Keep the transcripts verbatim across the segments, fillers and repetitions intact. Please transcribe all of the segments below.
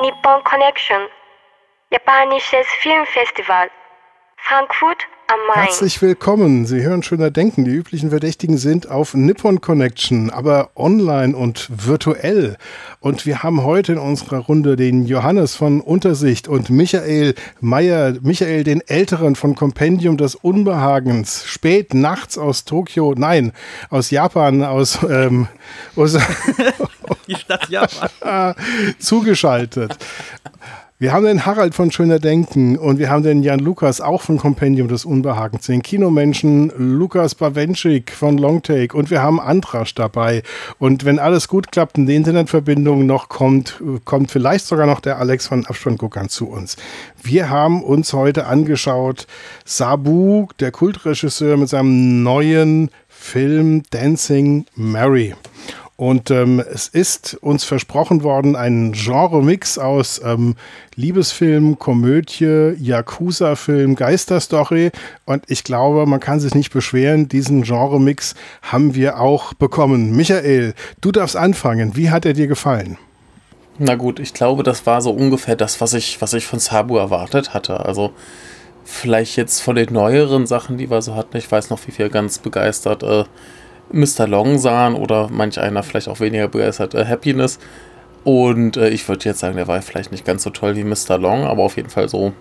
Nippon Connection, japanisches Filmfestival, Frankfurt am Main. Herzlich willkommen. Sie hören Schöner Denken. Die üblichen Verdächtigen sind auf Nippon Connection, aber online und virtuell. Und wir haben heute in unserer Runde den Johannes von Untersicht und Michael Meyer, Michael den Älteren von Kompendium des Unbehagens, spät nachts aus Tokio, nein, aus Japan, aus, ähm, aus die Stadt Japan, zugeschaltet. Wir haben den Harald von Schöner Denken und wir haben den Jan Lukas auch von Kompendium des Unbehagens, den Kinomenschen Lukas Bawenschik von Longtake und wir haben Antrasch dabei. Und wenn alles gut klappt und die Internetverbindung noch kommt, kommt vielleicht sogar noch der Alex von Abspannguckern zu uns. Wir haben uns heute angeschaut Sabu, der Kultregisseur mit seinem neuen Film Dancing Mary. Und ähm, es ist uns versprochen worden, ein Genre-Mix aus ähm, Liebesfilm, Komödie, Yakuza-Film, Geisterstory. Und ich glaube, man kann sich nicht beschweren, diesen Genre-Mix haben wir auch bekommen. Michael, du darfst anfangen. Wie hat er dir gefallen? Na gut, ich glaube, das war so ungefähr das, was ich, was ich von Sabu erwartet hatte. Also vielleicht jetzt von den neueren Sachen, die wir so hatten. Ich weiß noch, wie viel ganz begeistert äh, Mister Long sahen oder manch einer vielleicht auch weniger begeistert äh, Happiness. Und äh, ich würde jetzt sagen, der war vielleicht nicht ganz so toll wie Mister Long, aber auf jeden Fall so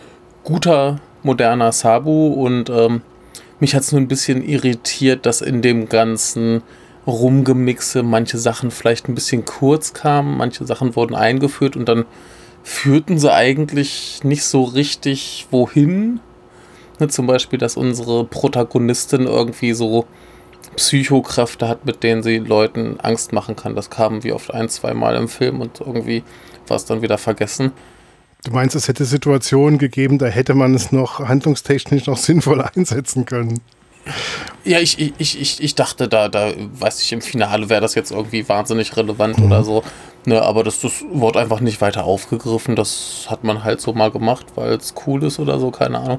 guter, moderner Sabu. Und ähm, mich hat es nur ein bisschen irritiert, dass in dem ganzen Rumgemixe manche Sachen vielleicht ein bisschen kurz kamen, manche Sachen wurden eingeführt und dann führten sie eigentlich nicht so richtig wohin. Ne, zum Beispiel, dass unsere Protagonistin irgendwie so Psychokräfte hat, mit denen sie Leuten Angst machen kann. Das kam wie oft ein, zwei Mal im Film und irgendwie war es dann wieder vergessen. Du meinst, es hätte Situationen gegeben, da hätte man es noch handlungstechnisch noch sinnvoll einsetzen können? Ja, ich, ich, ich, ich dachte, da, da, weiß ich, im Finale wäre das jetzt irgendwie wahnsinnig relevant mhm. oder so. Ne, aber das, das wurde einfach nicht weiter aufgegriffen. Das hat man halt so mal gemacht, weil es cool ist oder so, keine Ahnung.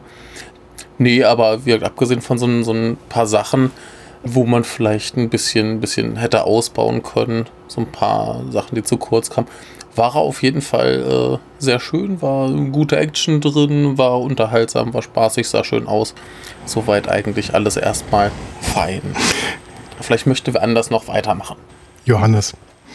Nee, aber wie, abgesehen von so, so ein paar Sachen, wo man vielleicht ein bisschen, bisschen hätte ausbauen können, so ein paar Sachen, die zu kurz kamen, war er auf jeden Fall äh, sehr schön, war gute Action drin, war unterhaltsam, war spaßig, sah schön aus. Soweit eigentlich alles erstmal fein. Vielleicht möchte wir anders noch weitermachen. Johannes.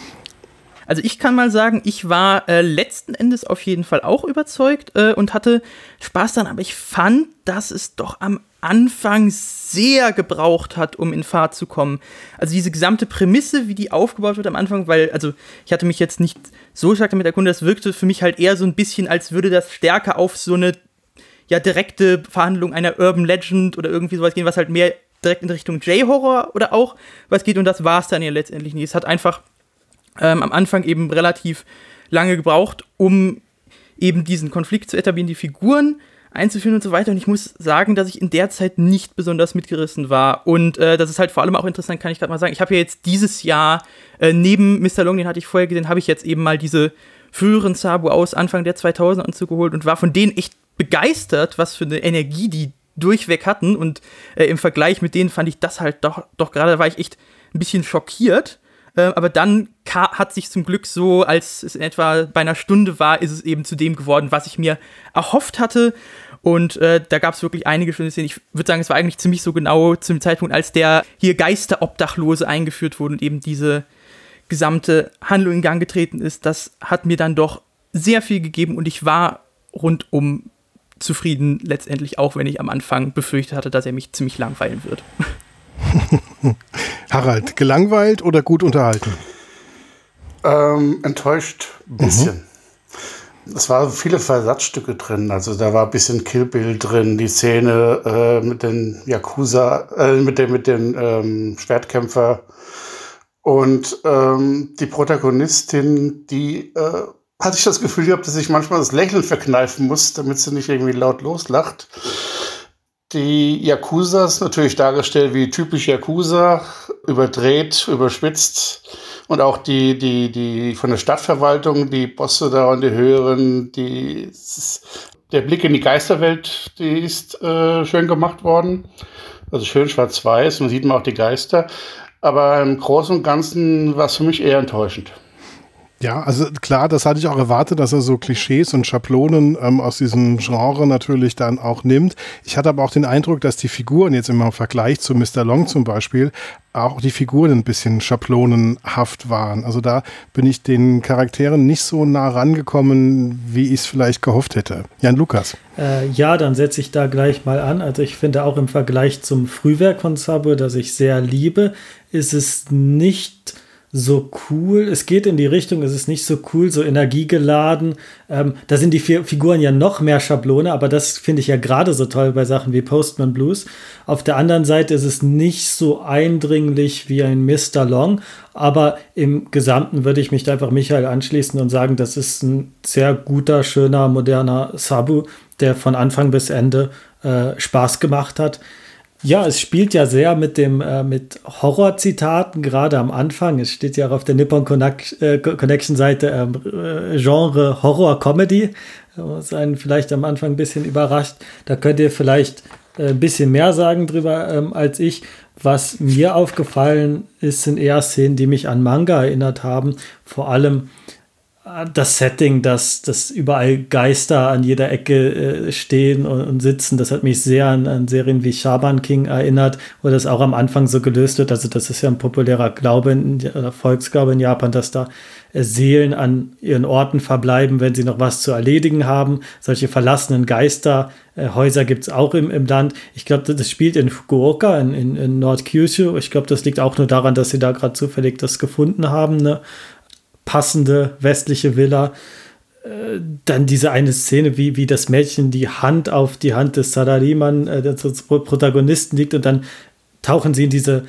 Also ich kann mal sagen, ich war äh, letzten Endes auf jeden Fall auch überzeugt äh, und hatte Spaß daran, aber ich fand, dass es doch am Anfang sehr gebraucht hat, um in Fahrt zu kommen. Also diese gesamte Prämisse, wie die aufgebaut wird am Anfang, weil, also ich hatte mich jetzt nicht so stark damit erkundet, das wirkte für mich halt eher so ein bisschen, als würde das stärker auf so eine ja direkte Verhandlung einer Urban Legend oder irgendwie sowas gehen, was halt mehr direkt in Richtung J-Horror oder auch was geht und das war es dann ja letztendlich nicht. Es hat einfach ähm, am Anfang eben relativ lange gebraucht, um eben diesen Konflikt zu etablieren, die Figuren einzuführen und so weiter. Und ich muss sagen, dass ich in der Zeit nicht besonders mitgerissen war. Und äh, das ist halt vor allem auch interessant, kann ich gerade mal sagen. Ich habe ja jetzt dieses Jahr, äh, neben Mister Long, den hatte ich vorher gesehen, habe ich jetzt eben mal diese früheren Sabu aus Anfang der zweitausender und so geholt und war von denen echt begeistert, was für eine Energie die durchweg hatten. Und äh, im Vergleich mit denen fand ich das halt doch, doch gerade, da war ich echt ein bisschen schockiert. Äh, aber dann ka- hat sich zum Glück so, als es in etwa bei einer Stunde war, ist es eben zu dem geworden, was ich mir erhofft hatte. Und äh, da gab es wirklich einige schöne Szenen. Ich würde sagen, es war eigentlich ziemlich so genau zum Zeitpunkt, als der hier Geisterobdachlose eingeführt wurde und eben diese gesamte Handlung in Gang getreten ist. Das hat mir dann doch sehr viel gegeben und ich war rundum zufrieden letztendlich, auch wenn ich am Anfang befürchtet hatte, dass er mich ziemlich langweilen wird. Harald, gelangweilt oder gut unterhalten? Ähm, enttäuscht ein bisschen. Mhm. Es waren viele Versatzstücke drin, also da war ein bisschen Kill Bill drin, die Szene äh, mit den Yakuza, äh, mit dem, mit dem ähm, Schwertkämpfer und ähm, die Protagonistin, die äh, hatte ich das Gefühl gehabt, dass ich manchmal das Lächeln verkneifen muss, damit sie nicht irgendwie laut loslacht. Die Yakuzas natürlich dargestellt wie typisch Yakuza, überdreht, überspitzt. Und auch die, die, die von der Stadtverwaltung, die Bosse da und die Höheren, die, der Blick in die Geisterwelt, die ist äh, schön gemacht worden. Also schön schwarz-weiß, man sieht man auch die Geister. Aber im Großen und Ganzen war es für mich eher enttäuschend. Ja, also klar, das hatte ich auch erwartet, dass er so Klischees und Schablonen ähm, aus diesem Genre natürlich dann auch nimmt. Ich hatte aber auch den Eindruck, dass die Figuren jetzt immer im Vergleich zu Mister Long zum Beispiel, auch die Figuren ein bisschen schablonenhaft waren. Also da bin ich den Charakteren nicht so nah rangekommen, wie ich es vielleicht gehofft hätte. Jan Lukas. Äh, ja, dann setze ich da gleich mal an. Also ich finde auch im Vergleich zum Frühwerk von Sabur, das ich sehr liebe, ist es nicht so cool. Es geht in die Richtung, es ist nicht so cool, so energiegeladen. Ähm, da sind die vier Figuren ja noch mehr Schablone, aber das finde ich ja gerade so toll bei Sachen wie Postman Blues. Auf der anderen Seite ist es nicht so eindringlich wie ein Mister Long, aber im Gesamten würde ich mich da einfach Michael anschließen und sagen, das ist ein sehr guter, schöner, moderner Sabu, der von Anfang bis Ende äh, Spaß gemacht hat. Ja, es spielt ja sehr mit dem äh, mit Horrorzitaten, gerade am Anfang. Es steht ja auch auf der Nippon Connection-Seite ähm, äh, Genre Horror-Comedy, was einen vielleicht am Anfang ein bisschen überrascht. Da könnt ihr vielleicht äh, ein bisschen mehr sagen drüber ähm, als ich. Was mir aufgefallen ist, sind eher Szenen, die mich an Manga erinnert haben. Vor allem das Setting, dass, dass überall Geister an jeder Ecke äh, stehen und, und sitzen, das hat mich sehr an, an Serien wie Shaman King erinnert, wo das auch am Anfang so gelöst wird. Also das ist ja ein populärer Glaube in, oder Volksglaube in Japan, dass da äh, Seelen an ihren Orten verbleiben, wenn sie noch was zu erledigen haben. Solche verlassenen Geisterhäuser äh, gibt es auch im, im Land. Ich glaube, das spielt in Fukuoka, in, in, in Nord-Kyushu. Ich glaube, das liegt auch nur daran, dass sie da gerade zufällig das gefunden haben, ne? Passende westliche Villa. Äh, dann diese eine Szene, wie, wie das Mädchen die Hand auf die Hand des Sarariman, äh, des Protagonisten liegt, und dann tauchen sie in diese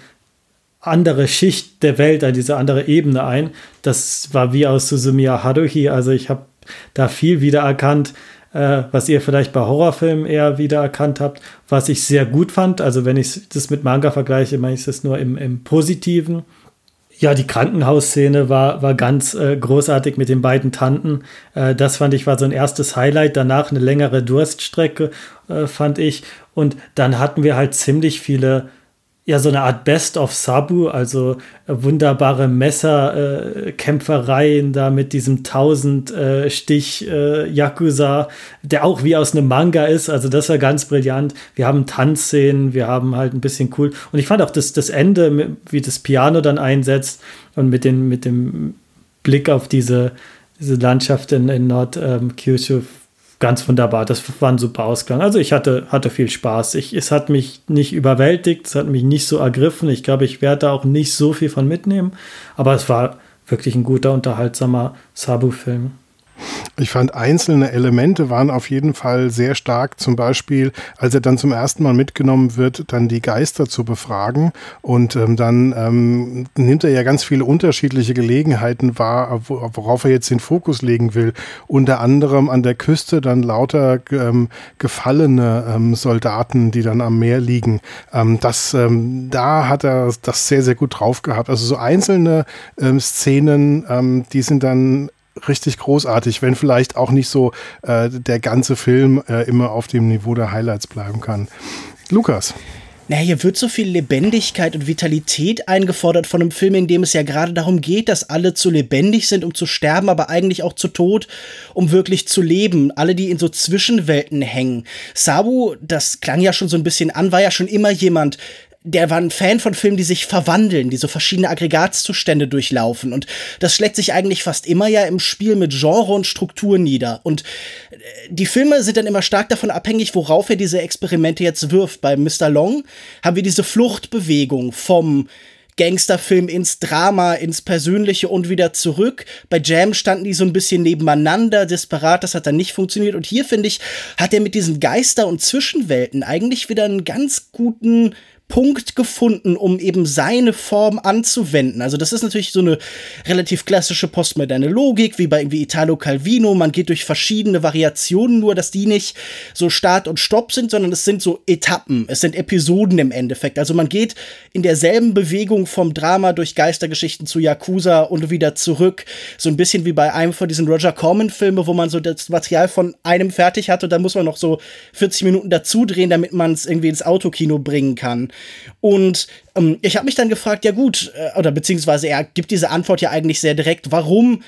andere Schicht der Welt, in diese andere Ebene ein. Das war wie aus Suzumiya Haruhi. Also ich habe da viel wiedererkannt, äh, was ihr vielleicht bei Horrorfilmen eher wiedererkannt habt, was ich sehr gut fand. Also wenn ich das mit Manga vergleiche, meine ich das nur im, im Positiven. Ja, die Krankenhausszene war, war ganz äh, großartig mit den beiden Tanten. Äh, das fand ich war so ein erstes Highlight. Danach eine längere Durststrecke, äh, fand ich. Und dann hatten wir halt ziemlich viele, ja, so eine Art Best of Sabu, also äh, wunderbare Messerkämpfereien äh, da mit diesem tausend-Stich äh, äh, Yakuza, der auch wie aus einem Manga ist. Also das war ganz brillant. Wir haben Tanzszenen, wir haben halt ein bisschen cool. Und ich fand auch das, das Ende, wie das Piano dann einsetzt und mit, den, mit dem Blick auf diese, diese Landschaft in, in Nord-Kyushu, ähm, ganz wunderbar. Das war ein super Ausgang. Also ich hatte, hatte viel Spaß. Ich, es hat mich nicht überwältigt, es hat mich nicht so ergriffen. Ich glaube, ich werde da auch nicht so viel von mitnehmen. Aber es war wirklich ein guter, unterhaltsamer Sabu-Film. Ich fand, einzelne Elemente waren auf jeden Fall sehr stark. Zum Beispiel, als er dann zum ersten Mal mitgenommen wird, dann die Geister zu befragen. Und ähm, dann ähm, nimmt er ja ganz viele unterschiedliche Gelegenheiten wahr, worauf er jetzt den Fokus legen will. Unter anderem an der Küste dann lauter ähm, gefallene ähm, Soldaten, die dann am Meer liegen. Ähm, das, ähm, da hat er das sehr, sehr gut drauf gehabt. Also so einzelne ähm, Szenen, ähm, die sind dann richtig großartig, wenn vielleicht auch nicht so äh, der ganze Film äh, immer auf dem Niveau der Highlights bleiben kann. Lukas. Na, hier wird so viel Lebendigkeit und Vitalität eingefordert von einem Film, in dem es ja gerade darum geht, dass alle zu lebendig sind, um zu sterben, aber eigentlich auch zu tot, um wirklich zu leben. Alle, die in so Zwischenwelten hängen. Sabu, das klang ja schon so ein bisschen an, war ja schon immer jemand, der war ein Fan von Filmen, die sich verwandeln, die so verschiedene Aggregatzustände durchlaufen. Und das schlägt sich eigentlich fast immer ja im Spiel mit Genre und Struktur nieder. Und die Filme sind dann immer stark davon abhängig, worauf er diese Experimente jetzt wirft. Bei Mister Long haben wir diese Fluchtbewegung vom Gangsterfilm ins Drama, ins Persönliche und wieder zurück. Bei Jam standen die so ein bisschen nebeneinander, disparat, das hat dann nicht funktioniert. Und hier, finde ich, hat er mit diesen Geister- und Zwischenwelten eigentlich wieder einen ganz guten Punkt gefunden, um eben seine Form anzuwenden. Also das ist natürlich so eine relativ klassische postmoderne Logik, wie bei irgendwie Italo Calvino. Man geht durch verschiedene Variationen, nur dass die nicht so Start und Stopp sind, sondern es sind so Etappen, es sind Episoden im Endeffekt. Also man geht in derselben Bewegung vom Drama durch Geistergeschichten zu Yakuza und wieder zurück. So ein bisschen wie bei einem von diesen Roger Corman-Filmen, wo man so das Material von einem fertig hat und dann muss man noch so vierzig Minuten dazu drehen, damit man es irgendwie ins Autokino bringen kann. Und ähm, ich habe mich dann gefragt, ja gut, äh, oder beziehungsweise er gibt diese Antwort ja eigentlich sehr direkt, warum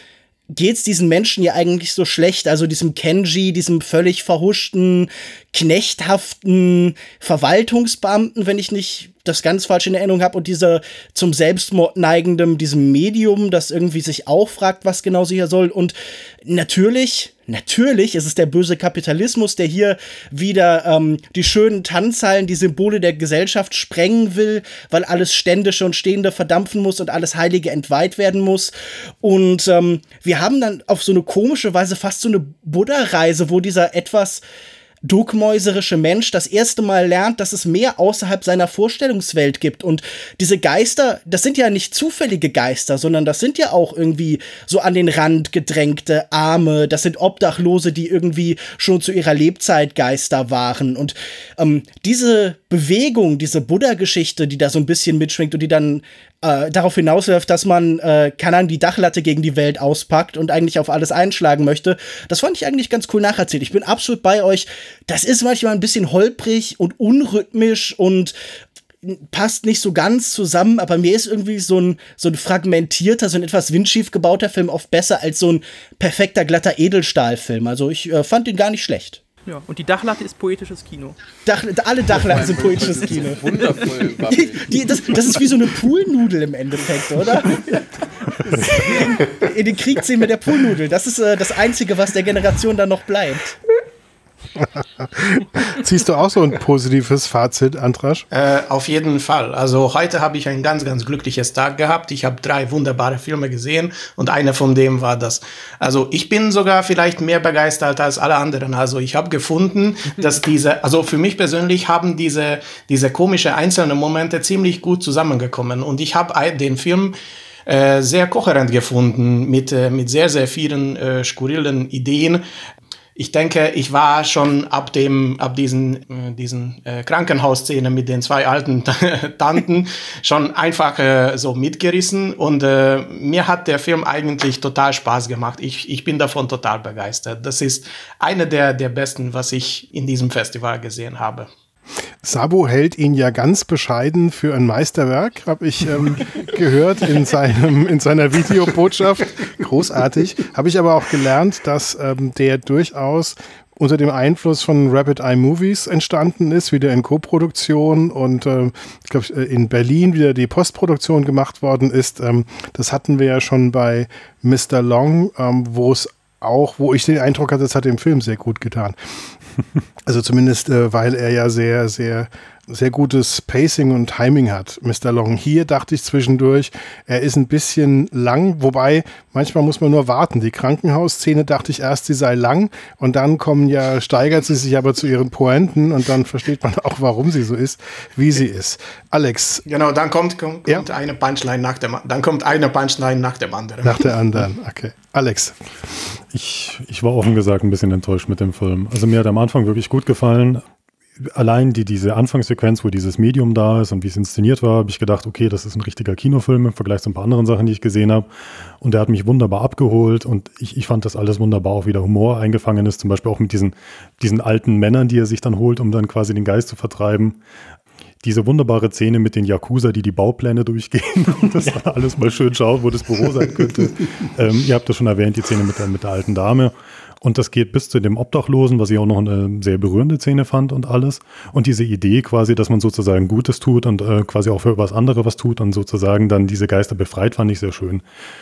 geht's diesen Menschen ja eigentlich so schlecht, also diesem Kenji, diesem völlig verhuschten, knechthaften Verwaltungsbeamten, wenn ich nicht das ganz falsch in Erinnerung habe, und dieser zum Selbstmord neigendem, diesem Medium, das irgendwie sich auch fragt, was genau sie hier soll. Und natürlich, natürlich ist es der böse Kapitalismus, der hier wieder ähm, die schönen Tanzhallen, die Symbole der Gesellschaft sprengen will, weil alles Ständische und Stehende verdampfen muss und alles Heilige entweiht werden muss. Und ähm, wir haben dann auf so eine komische Weise fast so eine Buddha-Reise, wo dieser etwas duckmäuserische Mensch das erste Mal lernt, dass es mehr außerhalb seiner Vorstellungswelt gibt. Und diese Geister, das sind ja nicht zufällige Geister, sondern das sind ja auch irgendwie so an den Rand gedrängte Arme, das sind Obdachlose, die irgendwie schon zu ihrer Lebzeit Geister waren. Und ähm, diese Bewegung, diese Buddha-Geschichte, die da so ein bisschen mitschwingt und die dann äh, darauf hinausläuft, dass man, äh, keine Ahnung, die Dachlatte gegen die Welt auspackt und eigentlich auf alles einschlagen möchte, das fand ich eigentlich ganz cool nacherzählt. Ich bin absolut bei euch. Das ist manchmal ein bisschen holprig und unrhythmisch und passt nicht so ganz zusammen, aber mir ist irgendwie so ein, so ein fragmentierter, so ein etwas windschief gebauter Film oft besser als so ein perfekter, glatter Edelstahlfilm. Also ich äh, fand ihn gar nicht schlecht. Ja, und die Dachlatte ist poetisches Kino. Dach, alle Dachlatten sind poetisches Kino. Wundervoll. Die, die, das, das ist wie so eine Poolnudel im Endeffekt, oder? In, in den Krieg ziehen mit der Poolnudel. Das ist äh, das Einzige, was der Generation dann noch bleibt. Ziehst du auch so ein positives Fazit, Antrasch? Äh, auf jeden Fall. Also heute habe ich ein ganz, ganz glückliches Tag gehabt. Ich habe drei wunderbare Filme gesehen und einer von dem war das. Also ich bin sogar vielleicht mehr begeistert als alle anderen. Also ich habe gefunden, dass diese, also für mich persönlich haben diese, diese komische einzelnen Momente ziemlich gut zusammengekommen. Und ich habe den Film äh, sehr kohärent gefunden mit, äh, mit sehr, sehr vielen äh, skurrilen Ideen. Ich denke, ich war schon ab dem, ab diesen, äh, diesen äh, Krankenhausszene mit den zwei alten Tanten schon einfach äh, so mitgerissen und äh, mir hat der Film eigentlich total Spaß gemacht. Ich, ich bin davon total begeistert. Das ist einer der, der besten, was ich in diesem Festival gesehen habe. Sabo hält ihn ja ganz bescheiden für ein Meisterwerk, habe ich ähm, gehört in, seinem, in seiner Videobotschaft. Großartig. Habe ich aber auch gelernt, dass ähm, der durchaus unter dem Einfluss von Rapid Eye Movies entstanden ist, wieder in Koproduktion und äh, ich glaube in Berlin wieder die Postproduktion gemacht worden ist. Ähm, das hatten wir ja schon bei Mister Long, ähm, wo es auch, wo ich den Eindruck hatte, es hat dem Film sehr gut getan. Also zumindest, äh, weil er ja sehr, sehr, sehr gutes Pacing und Timing hat, Mister Long. Hier dachte ich zwischendurch, er ist ein bisschen lang, wobei manchmal muss man nur warten. Die Krankenhausszene dachte ich erst, sie sei lang und dann kommen ja, steigert sie sich aber zu ihren Pointen und dann versteht man auch, warum sie so ist, wie sie ist. Alex. Genau, dann kommt, kommt, ja? kommt eine Punchline nach dem, dann kommt eine Punchline nach dem anderen. Nach der anderen, okay. Alex. Ich, ich war offen gesagt ein bisschen enttäuscht mit dem Film. Also mir hat am Anfang wirklich gut gefallen. Allein die, diese Anfangssequenz, wo dieses Medium da ist und wie es inszeniert war, habe ich gedacht, okay, das ist ein richtiger Kinofilm im Vergleich zu ein paar anderen Sachen, die ich gesehen habe. Und der hat mich wunderbar abgeholt und ich, ich fand das alles wunderbar, auch wie der Humor eingefangen ist, zum Beispiel auch mit diesen, diesen alten Männern, die er sich dann holt, um dann quasi den Geist zu vertreiben. Diese wunderbare Szene mit den Yakuza, die die Baupläne durchgehen und das ja. alles mal schön schaut, wo das Büro sein könnte. ähm, ihr habt das schon erwähnt, die Szene mit der, mit der alten Dame. Und das geht bis zu dem Obdachlosen, was ich auch noch eine sehr berührende Szene fand und alles. Und diese Idee quasi, dass man sozusagen Gutes tut und äh, quasi auch für was andere was tut und sozusagen dann diese Geister befreit, fand ich sehr schön.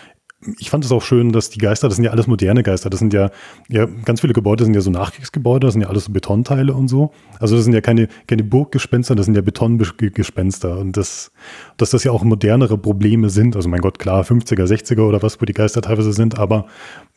Ich fand es auch schön, dass die Geister, das sind ja alles moderne Geister, das sind ja, ja ganz viele Gebäude sind ja so Nachkriegsgebäude, das sind ja alles so Betonteile und so. Also das sind ja keine, keine Burggespenster, das sind ja Betongespenster und das, dass das ja auch modernere Probleme sind. Also mein Gott, klar, fünfziger, sechziger oder was, wo die Geister teilweise sind, aber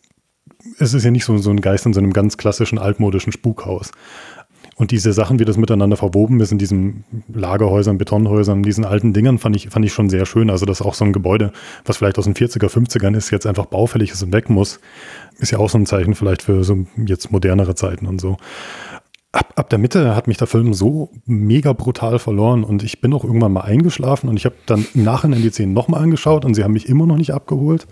es ist ja nicht so, so ein Geist in so einem ganz klassischen, altmodischen Spukhaus. Und diese Sachen, wie das miteinander verwoben ist in diesen Lagerhäusern, Betonhäusern, diesen alten Dingern, fand ich, fand ich schon sehr schön. Also, dass auch so ein Gebäude, was vielleicht aus den vierziger, fünfzigern ist, jetzt einfach baufällig ist und weg muss, ist ja auch so ein Zeichen vielleicht für so jetzt modernere Zeiten und so. Ab, ab der Mitte hat mich der Film so mega brutal verloren und ich bin auch irgendwann mal eingeschlafen und ich habe dann im Nachhinein die Szenen nochmal angeschaut und sie haben mich immer noch nicht abgeholt.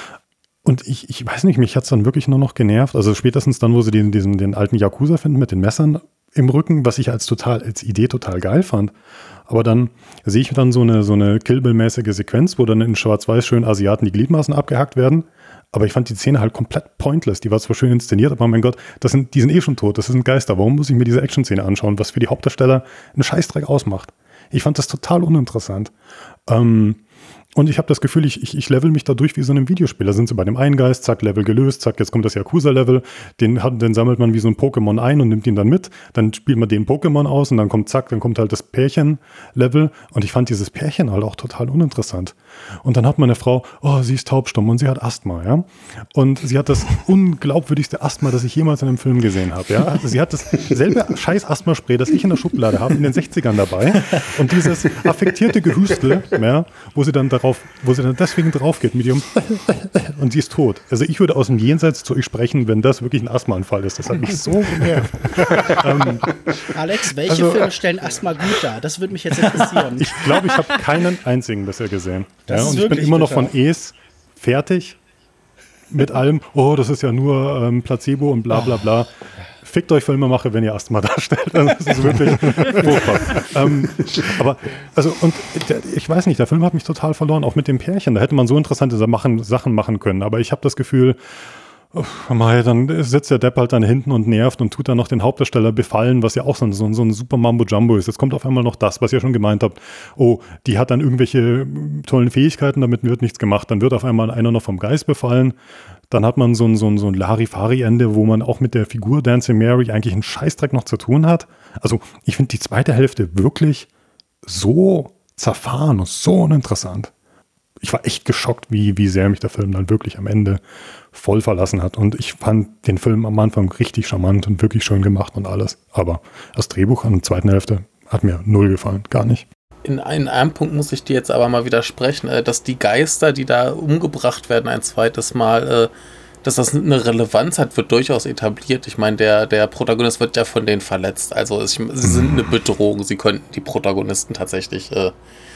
Und ich, ich weiß nicht, mich hat es dann wirklich nur noch genervt. Also spätestens dann, wo sie den, diesen, den alten Yakuza finden mit den Messern, im Rücken, was ich als total, als Idee total geil fand. Aber dann sehe ich dann so eine, so eine Kill Bill-mäßige Sequenz, wo dann in Schwarz-Weiß schön Asiaten die Gliedmaßen abgehackt werden. Aber ich fand die Szene halt komplett pointless. Die war zwar schön inszeniert, aber mein Gott, das sind, die sind eh schon tot. Das sind Geister. Warum muss ich mir diese Action-Szene anschauen, was für die Hauptdarsteller einen Scheißdreck ausmacht? Ich fand das total uninteressant. Ähm, Und ich habe das Gefühl, ich, ich, ich level mich da durch wie so einem Videospiel. Da sind sie bei dem einen Geist, zack, Level gelöst, zack, jetzt kommt das Yakuza-Level. Den, hat, den sammelt man wie so ein Pokémon ein und nimmt ihn dann mit. Dann spielt man den Pokémon aus und dann kommt, zack, dann kommt halt das Pärchen-Level. Und ich fand dieses Pärchen halt auch total uninteressant. Und dann hat meine Frau, oh, sie ist taubstumm und sie hat Asthma, ja. Und sie hat das unglaubwürdigste Asthma, das ich jemals in einem Film gesehen habe, ja. Also sie hat dasselbe scheiß Asthma-Spray, das ich in der Schublade habe, in den sechzigern dabei. Und dieses affektierte Gehüstel, ja, wo sie dann darauf, wo sie dann deswegen drauf geht mit ihrem und sie ist tot. Also ich würde aus dem Jenseits zu euch sprechen, wenn das wirklich ein Asthmaanfall ist. Das hat mich so genervt. ähm, Alex, welche also, Filme stellen Asthma gut dar? Das würde mich jetzt interessieren. Ich glaube, ich habe keinen einzigen bisher gesehen. Das ja, ist und ich bin immer noch bitter. von Es fertig mit allem, oh, das ist ja nur ähm, Placebo und bla bla bla. Fickt euch Filmemacher, wenn ihr Asthma darstellt. Also das ist wirklich furchtbar. ähm, aber, also, und der, ich weiß nicht, der Film hat mich total verloren, auch mit dem Pärchen. Da hätte man so interessante Sachen, Sachen machen können. Aber ich habe das Gefühl, oh, dann sitzt der Depp halt dann hinten und nervt und tut dann noch den Hauptdarsteller befallen, was ja auch so ein, so ein, so ein super Mambo-Jumbo ist. Jetzt kommt auf einmal noch das, was ihr schon gemeint habt. Oh, die hat dann irgendwelche tollen Fähigkeiten, damit wird nichts gemacht. Dann wird auf einmal einer noch vom Geist befallen. Dann hat man so ein, so ein, so ein Larifari-Ende, wo man auch mit der Figur Dancing Mary eigentlich einen Scheißdreck noch zu tun hat. Also ich finde die zweite Hälfte wirklich so zerfahren und so uninteressant. Ich war echt geschockt, wie, wie sehr mich der Film dann wirklich am Ende voll verlassen hat. Und ich fand den Film am Anfang richtig charmant und wirklich schön gemacht und alles. Aber das Drehbuch an der zweiten Hälfte hat mir null gefallen, gar nicht. In, in einem Punkt muss ich dir jetzt aber mal widersprechen, äh, dass die Geister, die da umgebracht werden ein zweites Mal, äh, dass das eine Relevanz hat, wird durchaus etabliert. Ich meine, der, der Protagonist wird ja von denen verletzt. Also es, sie sind eine Bedrohung. Sie könnten die Protagonisten tatsächlich äh,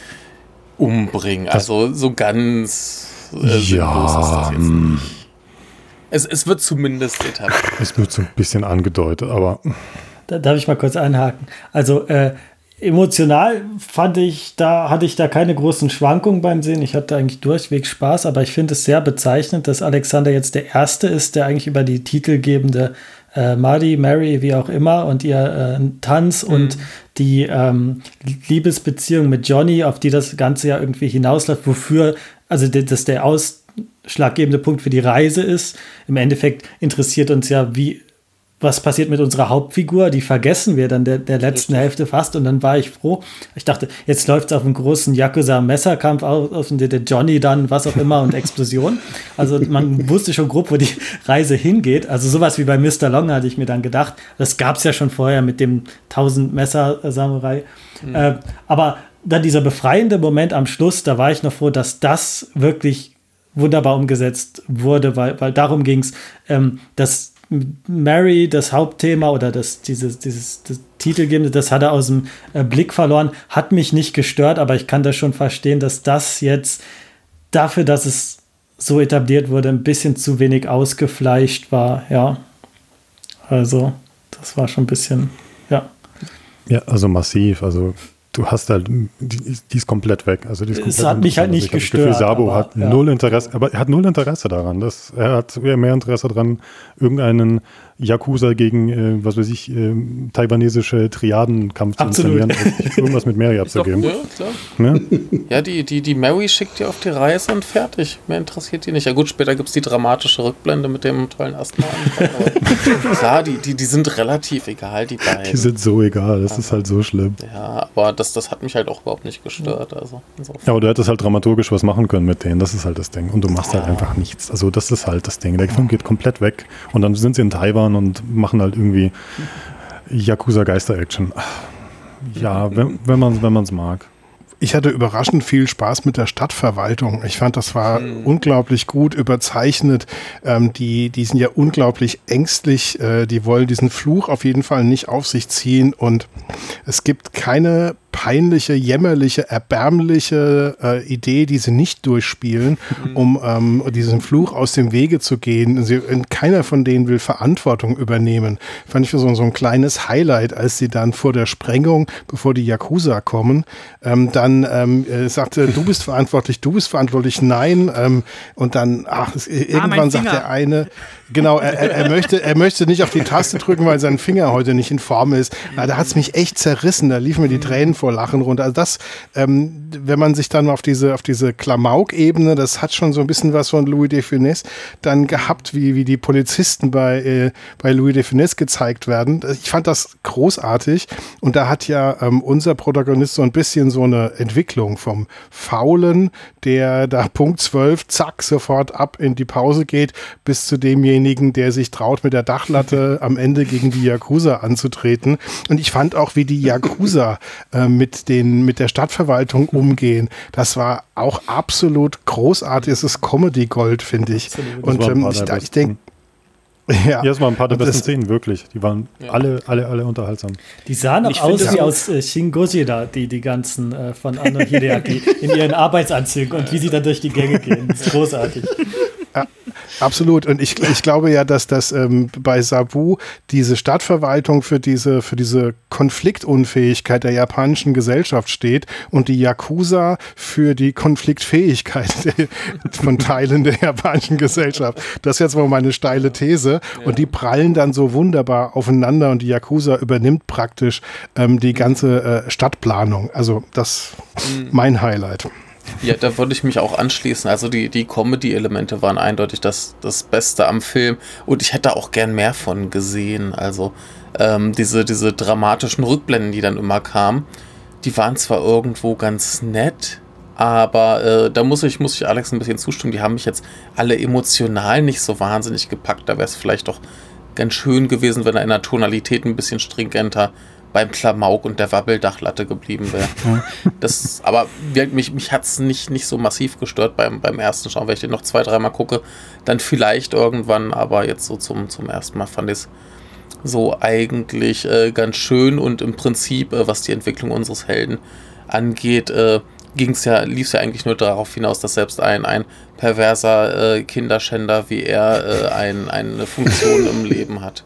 umbringen. Das also so ganz äh, sinnlos ist das jetzt nicht. Es, es wird zumindest etabliert. Es wird so ein bisschen angedeutet, aber... Da darf ich mal kurz einhaken. Also, äh, emotional fand ich, da hatte ich da keine großen Schwankungen beim Sehen. Ich hatte eigentlich durchweg Spaß, aber ich finde es sehr bezeichnend, dass Alexander jetzt der Erste ist, der eigentlich über die titelgebende äh, Marty, Mary, wie auch immer, und ihr äh, Tanz mhm. und die ähm, Liebesbeziehung mit Johnny, auf die das Ganze ja irgendwie hinausläuft, wofür, also dass der ausschlaggebende Punkt für die Reise ist. Im Endeffekt interessiert uns ja, wie was passiert mit unserer Hauptfigur, die vergessen wir dann der, der letzten Hälfte fast, und dann war ich froh. Ich dachte, jetzt läuft es auf einen großen Yakuza-Messerkampf aus und der Johnny dann, was auch immer, und Explosion. Also man wusste schon grob, wo die Reise hingeht. Also sowas wie bei Mister Long hatte ich mir dann gedacht. Das gab es ja schon vorher mit dem tausend-Messer-Samurai. Mhm. Äh, aber dann dieser befreiende Moment am Schluss, da war ich noch froh, dass das wirklich wunderbar umgesetzt wurde, weil, weil darum ging es, ähm, dass Mary, das Hauptthema oder das, dieses, dieses das Titelgebende, das hat er aus dem äh, Blick verloren, hat mich nicht gestört, aber ich kann das schon verstehen, dass das jetzt dafür, dass es so etabliert wurde, ein bisschen zu wenig ausgefleischt war, ja. Also, das war schon ein bisschen, ja. Ja, also massiv, also du hast halt, die, die ist komplett weg. Also die ist komplett es hat mich halt nicht also ich gestört. Das Gefühl, Sabo aber, hat ja. null Interesse, aber er hat null Interesse daran. Das, er hat mehr Interesse daran, irgendeinen Yakuza gegen, äh, was weiß ich, äh, taiwanesische Triadenkampf zu installieren, als irgendwas mit Mary abzugeben. Ja, klar. Ne? Ja, die, die, die Mary schickt ihr auf die Reise und fertig. Mehr interessiert die nicht. Ja gut, später gibt es die dramatische Rückblende mit dem tollen Asthma-Anfall. Klar, die, die, die sind relativ egal, die beiden. Die sind so egal, das also, ist halt so schlimm. Ja, aber das, das hat mich halt auch überhaupt nicht gestört. Also, ja, aber du hättest halt dramaturgisch was machen können mit denen, das ist halt das Ding. Und du machst ja. halt einfach nichts. Also das ist halt das Ding. Der Film geht komplett weg und dann sind sie in Taiwan und machen halt irgendwie Yakuza-Geister-Action. Ja, wenn, wenn man es wenn man's mag. Ich hatte überraschend viel Spaß mit der Stadtverwaltung. Ich fand, das war mhm. unglaublich gut überzeichnet. Ähm, die, die sind ja unglaublich ängstlich. Äh, die wollen diesen Fluch auf jeden Fall nicht auf sich ziehen. Und es gibt keine peinliche, jämmerliche, erbärmliche äh, Idee, die sie nicht durchspielen, mhm. um ähm, diesen Fluch aus dem Wege zu gehen. Sie, keiner von denen will Verantwortung übernehmen. Fand ich so, so ein kleines Highlight, als sie dann vor der Sprengung, bevor die Yakuza kommen, ähm, dann ähm, äh, sagte, du bist verantwortlich, du bist verantwortlich, nein. Ähm, und dann, ach, es, irgendwann ah, sagt der eine, genau, er, er, er, möchte, er möchte nicht auf die Taste drücken, weil sein Finger heute nicht in Form ist. Na, da hat es mich echt zerrissen, da liefen mir die Tränen vor Lachen runter. Also das, ähm, wenn man sich dann auf diese, auf diese Klamauk-Ebene, das hat schon so ein bisschen was von Louis de Funès dann gehabt, wie, wie die Polizisten bei, äh, bei Louis de Funès gezeigt werden. Ich fand das großartig und da hat ja ähm, unser Protagonist so ein bisschen so eine Entwicklung vom Faulen, der da Punkt zwölf, zack, sofort ab in die Pause geht, bis zu demjenigen, der sich traut, mit der Dachlatte am Ende gegen die Yakuza anzutreten. Und ich fand auch, wie die Yakuza äh, mit, den, mit der Stadtverwaltung umgehen. Das war auch absolut großartig. Es ist Comedy-Gold, finde ich. Und ähm, ich, ich denke, ja, ja, es waren ein paar der besten Szenen, wirklich. Die waren ja. alle, alle, alle unterhaltsam. Die sahen auch aus wie aus äh, Shin Gojira, die, die ganzen äh, von Anno Hideaki in ihren Arbeitsanzügen und wie sie dann durch die Gänge gehen. Das ist großartig. Ja, absolut. Und ich, ich glaube ja, dass das ähm, bei Sabu diese Stadtverwaltung für diese, für diese Konfliktunfähigkeit der japanischen Gesellschaft steht und die Yakuza für die Konfliktfähigkeit von Teilen der japanischen Gesellschaft. Das ist jetzt mal meine steile These. Und die prallen dann so wunderbar aufeinander und die Yakuza übernimmt praktisch ähm, die ganze äh, Stadtplanung. Also das ist mein Highlight. Ja, da würde ich mich auch anschließen. Also die, die Comedy-Elemente waren eindeutig das, das Beste am Film. Und ich hätte auch gern mehr von gesehen. Also ähm, diese, diese dramatischen Rückblenden, die dann immer kamen, die waren zwar irgendwo ganz nett, aber äh, da muss ich, muss ich Alex ein bisschen zustimmen. Die haben mich jetzt alle emotional nicht so wahnsinnig gepackt. Da wäre es vielleicht doch ganz schön gewesen, wenn er in der Tonalität ein bisschen stringenter beim Klamauk und der Wabbeldachlatte geblieben wäre. Das, aber mich, mich hat es nicht, nicht so massiv gestört beim, beim ersten Schauen. Wenn ich den noch zwei, dreimal gucke, dann vielleicht irgendwann, aber jetzt so zum, zum ersten Mal fand ich es so eigentlich äh, ganz schön und im Prinzip, äh, was die Entwicklung unseres Helden angeht, äh, ging's ja, lief es ja eigentlich nur darauf hinaus, dass selbst ein, ein perverser äh, Kinderschänder wie er äh, ein, eine Funktion im Leben hat.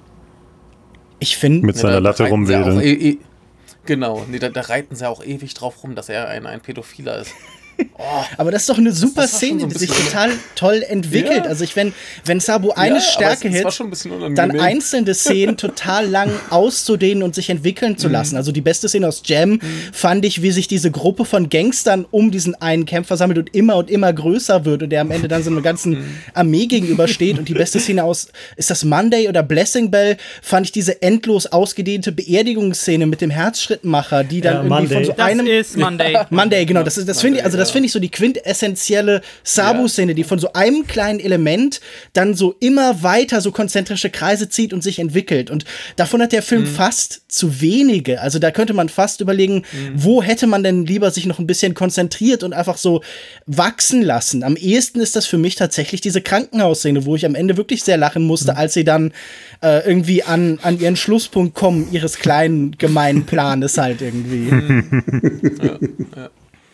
Ich finde, mit seiner ja, Latte rumwedeln. E e genau, nee, da, da reiten sie auch ewig drauf rum, dass er ein, ein Pädophiler ist. Oh, aber das ist doch eine super das, das Szene, so ein die sich total toll entwickelt. Ja. Also ich, wenn, wenn Sabu eine ja, Stärke hätte, dann einzelne Szenen total lang auszudehnen und sich entwickeln zu lassen. Mhm. Also die beste Szene aus Jam mhm. fand ich, wie sich diese Gruppe von Gangstern um diesen einen Kämpfer sammelt und immer und immer größer wird und der am Ende dann so einer ganzen mhm. Armee gegenübersteht. Und die beste Szene aus, ist das Monday oder Blessing Bell, fand ich diese endlos ausgedehnte Beerdigungsszene mit dem Herzschrittmacher, die dann ja, irgendwie Monday. von so einem... Das ist Monday. Monday, genau. Das, ist, das finde ich, also das finde ich so die quintessentielle Sabu-Szene, die von so einem kleinen Element dann so immer weiter so konzentrische Kreise zieht und sich entwickelt. Und davon hat der Film mhm. fast zu wenige. Also da könnte man fast überlegen, mhm. wo hätte man denn lieber sich noch ein bisschen konzentriert und einfach so wachsen lassen. Am ehesten ist das für mich tatsächlich diese Krankenhausszene, wo ich am Ende wirklich sehr lachen musste, mhm. als sie dann äh, irgendwie an, an ihren Schlusspunkt kommen, ihres kleinen gemeinen Planes halt irgendwie. Mhm. ja, ja.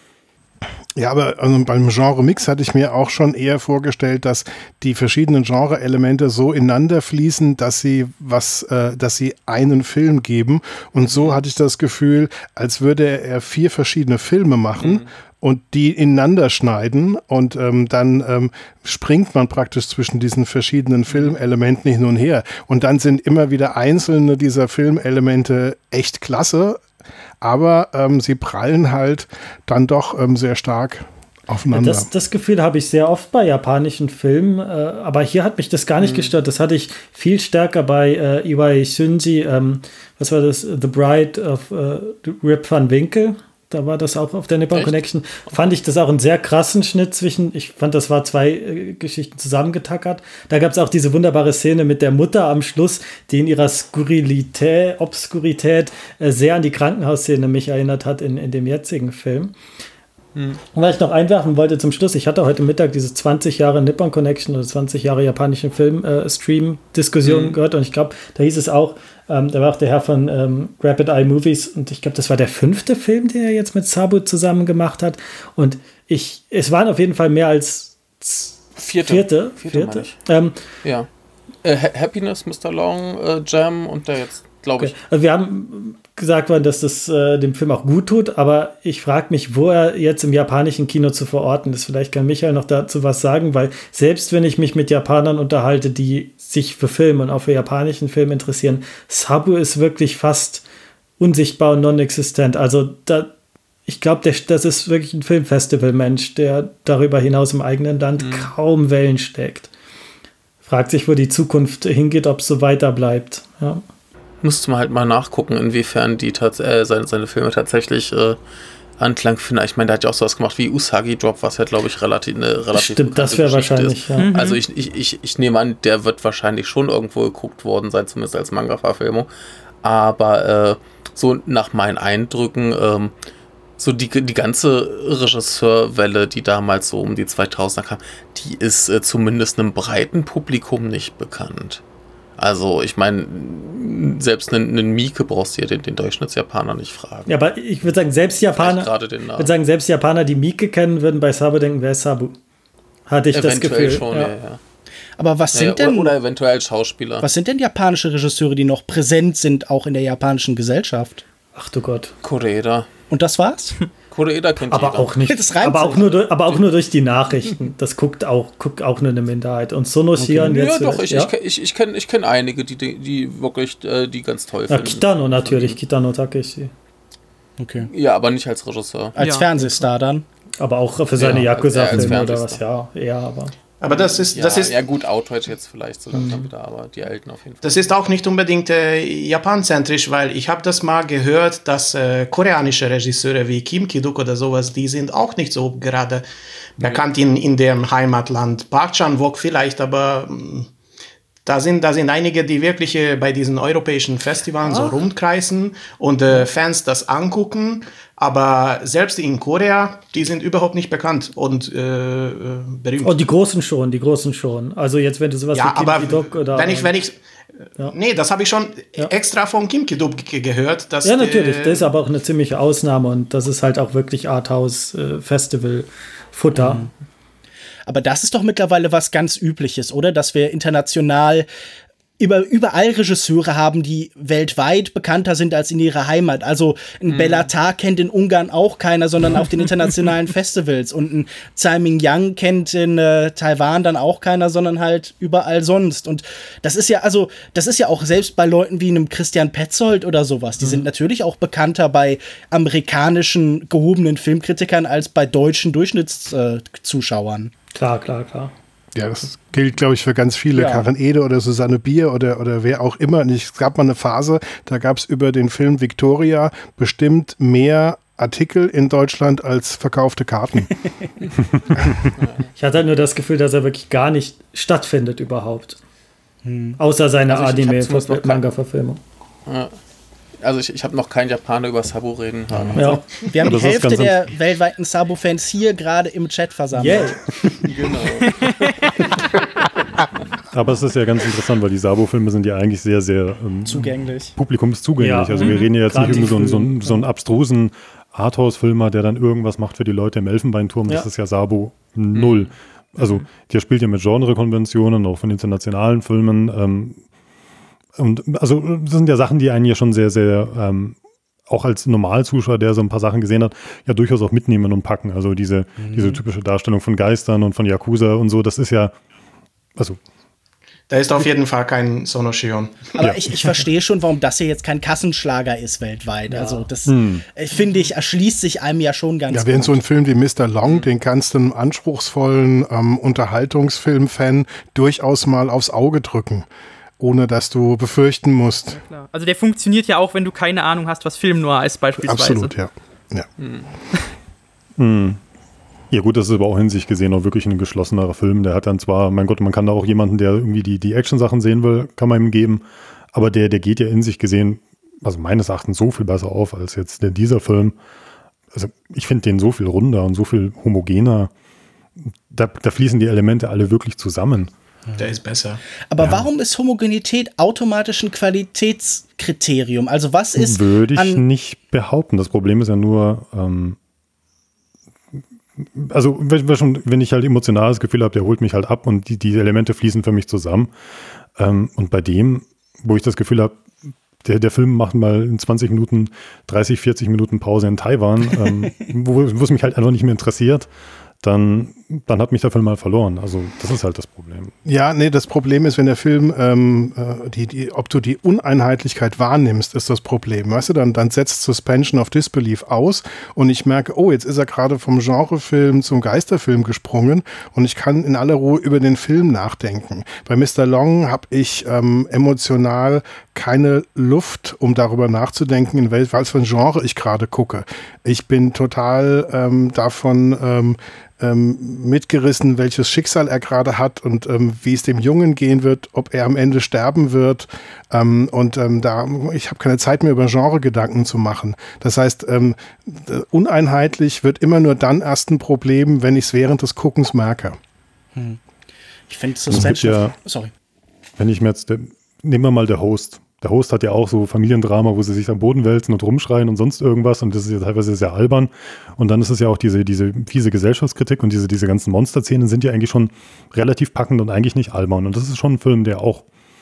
Ja, aber also beim Genre-Mix hatte ich mir auch schon eher vorgestellt, dass die verschiedenen Genre-Elemente so ineinander fließen, dass sie was, äh, dass sie einen Film geben. Und so hatte ich das Gefühl, als würde er vier verschiedene Filme machen. Mhm. Und die ineinander schneiden und ähm, dann ähm, springt man praktisch zwischen diesen verschiedenen Filmelementen hin und her. Und dann sind immer wieder einzelne dieser Filmelemente echt klasse, aber ähm, sie prallen halt dann doch ähm, sehr stark aufeinander. Das, das Gefühl habe ich sehr oft bei japanischen Filmen, äh, aber hier hat mich das gar nicht mhm. gestört. Das hatte ich viel stärker bei äh, Iwai Shunji, ähm, was war das? The Bride of äh, Rip Van Winkle. Da war das auch auf der Nippon Echt? Connection. Fand ich das auch einen sehr krassen Schnitt zwischen, ich fand, das war zwei äh, Geschichten zusammengetackert. Da gab es auch diese wunderbare Szene mit der Mutter am Schluss, die in ihrer Skurrilität, Obskurität äh, sehr an die Krankenhausszene mich erinnert hat in, in dem jetzigen Film. Und was ich noch einwerfen wollte zum Schluss, ich hatte heute Mittag diese zwanzig Jahre Nippon Connection oder zwanzig Jahre japanischen Film-Stream-Diskussion äh, mhm. gehört und ich glaube, da hieß es auch, ähm, da war auch der Herr von ähm, Rapid Eye Movies und ich glaube, das war der fünfte Film, den er jetzt mit Sabu zusammen gemacht hat und ich, es waren auf jeden Fall mehr als Vierte. Vierte. Vierte, Vierte. Ähm, ja. Äh, Happiness, Mister Long, äh, Jam und der jetzt, glaube ich. Okay. Also wir haben gesagt worden, dass das äh, dem Film auch gut tut, aber ich frage mich, wo er jetzt im japanischen Kino zu verorten ist. Vielleicht kann Michael noch dazu was sagen, weil selbst wenn ich mich mit Japanern unterhalte, die sich für Film und auch für japanischen Film interessieren, Sabu ist wirklich fast unsichtbar und non-existent. Also da, ich glaube, das ist wirklich ein Filmfestival-Mensch, der darüber hinaus im eigenen Land mhm. kaum Wellen schlägt. Fragt sich, wo die Zukunft hingeht, ob es so weiter bleibt. Ja. Müsste man halt mal nachgucken, inwiefern die tats- äh, seine, seine Filme tatsächlich äh, Anklang finden. Ich meine, der hat ja auch sowas gemacht wie Usagi Drop, was ja, glaube ich, relativ eine relativ Stimmt, das wäre wahrscheinlich, ist. Ja. Also ich, ich, ich, ich nehme an, der wird wahrscheinlich schon irgendwo geguckt worden sein, zumindest als Manga-Verfilmung. Aber äh, so nach meinen Eindrücken, ähm, so die, die ganze Regisseurwelle, die damals so um die zweitausender kam, die ist äh, zumindest einem breiten Publikum nicht bekannt. Also, ich meine, selbst einen, einen Mieke brauchst du ja den, den Durchschnittsjapaner nicht fragen. Ja, aber ich würde sagen, selbst Japaner, ich würde sagen, selbst Japaner, die Mieke kennen, würden bei Sabu denken, wer ist Sabu? Hatte ich eventuell das Gefühl. Schon, ja. Ja, ja. Aber was sind ja, denn... Oder eventuell Schauspieler. Was sind denn japanische Regisseure, die noch präsent sind, auch in der japanischen Gesellschaft? Ach du Gott. Koreeda. Und das war's? Koreeda kennt aber jeder. Auch nicht. Das reimt aber, sich. auch nur durch, aber auch nur durch die Nachrichten. Das guckt auch, guckt auch nur eine Minderheit. Und Sonoshian okay. jetzt... Ja, doch, ich, ja? ich, ich, ich kenne ich kenn einige, die, die, die wirklich äh, die ganz toll ja, finden. Kitano natürlich, Kitano Takeshi. Okay. Ja, aber nicht als Regisseur. Als ja. Fernsehstar dann? Aber auch für seine Ja, Yakuza-Filme ja, oder was, ja, ja, aber... Aber das ist, Ja, das ist, ja gut, Outright jetzt vielleicht so langsam wieder, aber die alten auf jeden Fall. das ist auch nicht unbedingt äh, japanzentrisch, weil ich habe das mal gehört, dass äh, koreanische Regisseure wie Kim Ki-duk oder sowas, die sind auch nicht so gerade bekannt in, in dem Heimatland. Park Chan-wook vielleicht, aber mh, da sind, da sind einige, die wirklich äh, bei diesen europäischen Festivals so rumkreisen und äh, Fans das angucken. Aber selbst in Korea, die sind überhaupt nicht bekannt und äh, berühmt. Oh, die Großen schon, die Großen schon. Also jetzt, wenn du sowas ja, wie Kim aber Ki-duk oder... wenn ich, wenn ich, ja. nee, das habe ich schon Ja. extra von Kim Ki-duk ge- gehört. Dass, Ja, natürlich, äh, das ist aber auch eine ziemliche Ausnahme und das ist halt auch wirklich Arthouse-Festival-Futter. Mhm. Aber das ist doch mittlerweile was ganz Übliches, oder? Dass wir international über, überall Regisseure haben, die weltweit bekannter sind als in ihrer Heimat. Also ein mm. Bellatar kennt in Ungarn auch keiner, sondern auf den internationalen Festivals. Und ein Tsai Ming-yang kennt in äh, Taiwan dann auch keiner, sondern halt überall sonst. Und das ist ja, also, das ist ja auch selbst bei Leuten wie einem Christian Petzold oder sowas. Die mm. sind natürlich auch bekannter bei amerikanischen gehobenen Filmkritikern als bei deutschen Durchschnittszuschauern. Äh, Klar, klar, klar. Ja, das gilt, glaube ich, für ganz viele. Ja. Karin Ede oder Susanne Bier oder, oder wer auch immer. Und es gab mal eine Phase, da gab es über den Film Victoria bestimmt mehr Artikel in Deutschland als verkaufte Karten. Ich hatte halt nur das Gefühl, dass er wirklich gar nicht stattfindet überhaupt. Hm. Außer seine Also ich- ich hab zumindest noch kein- Anime-Manga-Verfilmung. Ja. Also ich, ich habe noch keinen Japaner über Sabu reden hören. Ja. Wir haben Aber die das ist Hälfte ganz der weltweiten Sabo-Fans hier gerade im Chat versammelt. Yay. Genau. Aber es ist ja ganz interessant, weil die Sabo-Filme sind ja eigentlich sehr, sehr ähm, Zugänglich. publikumszugänglich. Ja. Also wir reden ja jetzt Gerade nicht die irgendwie so, einen- so, einen- frühen, so einen abstrusen Arthouse-Filmer, der dann irgendwas macht für die Leute im Elfenbeinturm. Das Ja. ist ja Sabo null. Also der spielt ja mit Genrekonventionen, auch von internationalen Filmen. Ähm, und also das sind ja Sachen, die einen ja schon sehr, sehr ähm, auch als Normalzuschauer, der so ein paar Sachen gesehen hat, ja durchaus auch mitnehmen und packen. Also diese, Mhm. diese typische Darstellung von Geistern und von Yakuza und so, das ist ja, also Da ist auf jeden Fall kein Sonoshion. Aber Ja. ich, ich verstehe schon, warum das hier jetzt kein Kassenschlager ist weltweit. Also das, Hm. äh, finde ich, erschließt sich einem ja schon ganz Ja, während so gut. ein Film wie Mister Long, den kannst du einem anspruchsvollen ähm, Unterhaltungsfilm-Fan durchaus mal aufs Auge drücken, ohne dass du befürchten musst. Klar. Also der funktioniert ja auch, wenn du keine Ahnung hast, was Film Noir ist beispielsweise. Absolut, ja. ja. Hm. Ja gut, das ist aber auch in sich gesehen auch wirklich ein geschlossenerer Film. Der hat dann zwar, mein Gott, man kann da auch jemanden, der irgendwie die, die Action-Sachen sehen will, kann man ihm geben, aber der, der geht ja in sich gesehen, also meines Erachtens so viel besser auf als jetzt der, dieser Film. also ich finde den so viel runder und so viel homogener. Da, da fließen die Elemente alle wirklich zusammen. Der ist besser. Aber Ja. warum ist Homogenität automatisch ein Qualitätskriterium? Also was ist Würde ich an nicht behaupten. Das Problem ist ja nur, ähm, also wenn, wenn schon, wenn ich halt emotionales Gefühl habe, der holt mich halt ab und die, die Elemente fließen für mich zusammen. Ähm, und bei dem, wo ich das Gefühl habe, der, der Film macht mal in zwanzig Minuten, dreißig, vierzig Minuten Pause in Taiwan, ähm, wo, wo es mich halt einfach nicht mehr interessiert, dann, dann hat mich der Film mal verloren. Also das ist halt das Problem. Ja, nee, das Problem ist, wenn der Film, ähm, äh, die, die, ob du die Uneinheitlichkeit wahrnimmst, ist das Problem. Weißt du, dann, dann setzt Suspension of Disbelief aus und ich merke, oh, jetzt ist er gerade vom Genrefilm zum Geisterfilm gesprungen und ich kann in aller Ruhe über den Film nachdenken. Bei Mister Long habe ich ähm, emotional keine Luft, um darüber nachzudenken, in welch, was für ein Genre ich gerade gucke. Ich bin total ähm, davon ähm, ähm, mitgerissen, welches Schicksal er gerade hat und ähm, wie es dem Jungen gehen wird, ob er am Ende sterben wird. Ähm, und ähm, da, ich habe keine Zeit mehr, über Genre Gedanken zu machen. Das heißt, ähm, uneinheitlich wird immer nur dann erst ein Problem, wenn ich es während des Guckens merke. Hm. Ich finde Es gibt Suspension. ja, Sorry. wenn ich mir jetzt, der, nehmen wir mal der Host. Der Host hat ja auch so Familiendrama, wo sie sich am Boden wälzen und rumschreien und sonst irgendwas und das ist ja teilweise sehr albern. Und dann ist es ja auch diese, diese fiese Gesellschaftskritik und diese, diese ganzen Monster-Szenen sind ja eigentlich schon relativ packend und eigentlich nicht albern. Und das ist schon ein Film, der auch,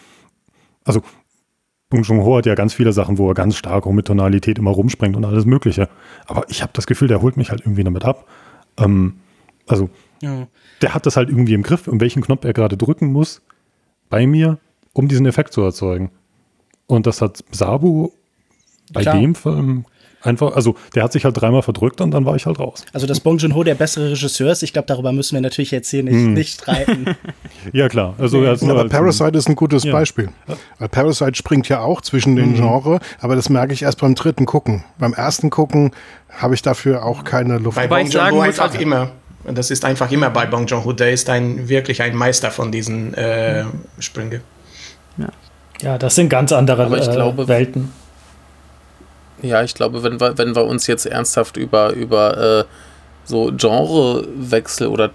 also Bong Joon-ho hat ja ganz viele Sachen, wo er ganz stark auch mit Tonalität immer rumspringt und alles Mögliche. Aber ich habe das Gefühl, der holt mich halt irgendwie damit ab. Ähm, also Ja. der hat das halt irgendwie im Griff, um welchen Knopf er gerade drücken muss bei mir, um diesen Effekt zu erzeugen. Und das hat Sabu bei Klar. dem Film einfach, also der hat sich halt dreimal verdrückt und dann war ich halt raus. Also, dass Bong Joon-ho der bessere Regisseur ist, ich glaube, darüber müssen wir natürlich jetzt hier nicht, Hm. nicht streiten. Ja, klar. Also, er hat's nur Aber als- Parasite ist ein gutes Ja. Beispiel. Weil Parasite springt ja auch zwischen den Mhm. Genres, aber das merke ich erst beim dritten Gucken. Beim ersten Gucken habe ich dafür auch keine Luft. Bei Wobei Bong ich sagen Joon-ho muss, einfach also- immer. Und das ist einfach immer bei Bong Joon-ho. Der ist ein, wirklich ein Meister von diesen äh, Sprüngen. Ja, das sind ganz andere Aber ich äh, glaube- Welten. Ja, ich glaube, wenn wir, wenn wir uns jetzt ernsthaft über, über äh, so Genrewechsel oder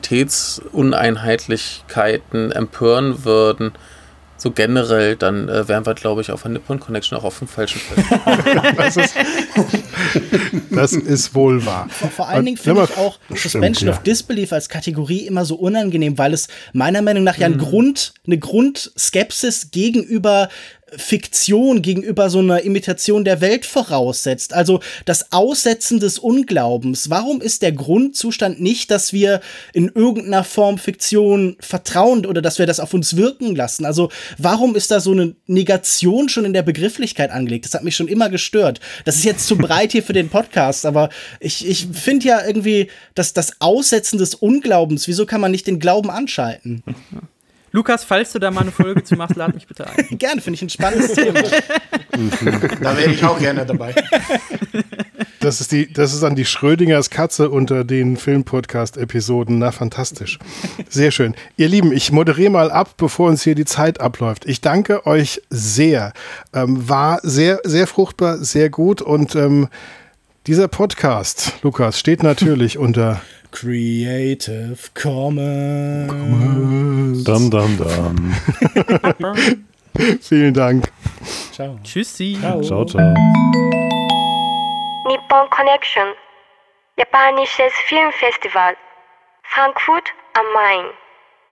Tonalitätsuneinheitlichkeiten empören würden, so generell, dann äh, wären wir, glaube ich, auf der Nippon Connection auch auf dem falschen Feld. Das ist, das ist wohl wahr. Vor, vor allen Dingen Ja, finde aber- ich auch Stimmt, Suspension ja. of Disbelief als Kategorie immer so unangenehm, weil es meiner Meinung nach ja ein Grund, eine Grundskepsis gegenüber Fiktion, gegenüber so einer Imitation der Welt voraussetzt. Also das Aussetzen des Unglaubens. Warum ist der Grundzustand nicht, dass wir in irgendeiner Form Fiktion vertrauen oder dass wir das auf uns wirken lassen? Also warum ist da so eine Negation schon in der Begrifflichkeit angelegt? Das hat mich schon immer gestört. Das ist jetzt zu breit hier für den Podcast, aber ich, ich finde ja irgendwie, dass das Aussetzen des Unglaubens, wieso kann man nicht den Glauben anschalten? Lukas, falls du da mal eine Folge zu machst, lad mich bitte ein. Gerne, finde ich ein spannendes Thema. Da wäre ich auch gerne dabei. Das ist, die, das ist dann die Schrödingers Katze unter den Film-Podcast-Episoden. Na, fantastisch. Sehr schön. Ihr Lieben, ich moderiere mal ab, bevor uns hier die Zeit abläuft. Ich danke euch sehr. Ähm, war sehr, sehr fruchtbar, sehr gut. Und ähm, dieser Podcast, Lukas, steht natürlich unter Creative Commons. Dam, dam, dam. Vielen Dank. Ciao. Tschüssi. Ciao, ciao. Nippon Connection, japanisches Filmfestival, Frankfurt am Main.